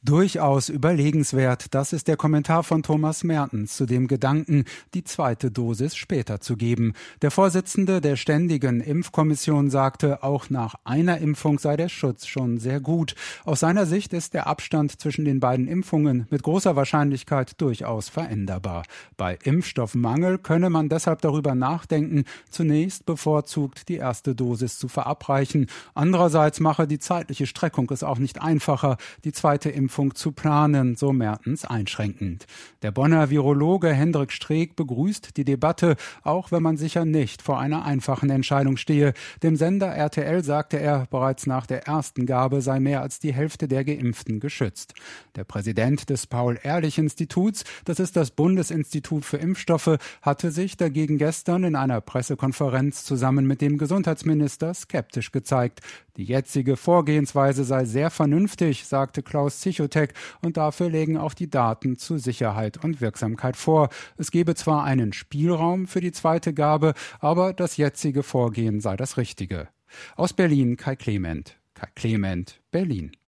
Durchaus überlegenswert, das ist der Kommentar von Thomas Mertens zu dem Gedanken, die zweite Dosis später zu geben. Der Vorsitzende der Ständigen Impfkommission sagte, auch nach einer Impfung sei der Schutz schon sehr gut. Aus seiner Sicht ist der Abstand zwischen den beiden Impfungen mit großer Wahrscheinlichkeit durchaus veränderbar. Bei Impfstoffmangel könne man deshalb darüber nachdenken, zunächst bevorzugt die erste Dosis zu verabreichen. Andererseits mache die zeitliche Streckung es auch nicht einfacher, die zweite Impfung zu planen, so Mertens einschränkend. Der Bonner Virologe Hendrik Streeck begrüßt die Debatte, auch wenn man sicher nicht vor einer einfachen Entscheidung stehe. Dem Sender RTL sagte er, bereits nach der ersten Gabe sei mehr als die Hälfte der Geimpften geschützt. Der Präsident des Paul-Ehrlich-Instituts, das ist das Bundesinstitut für Impfstoffe, hatte sich dagegen gestern in einer Pressekonferenz zusammen mit dem Gesundheitsminister skeptisch gezeigt. Die jetzige Vorgehensweise sei sehr vernünftig, sagte Klaus Zichotek, und dafür lägen auch die Daten zu Sicherheit und Wirksamkeit vor. Es gebe zwar einen Spielraum für die zweite Gabe, aber das jetzige Vorgehen sei das Richtige. Aus Berlin Kai Clement. Kai Clement, Berlin.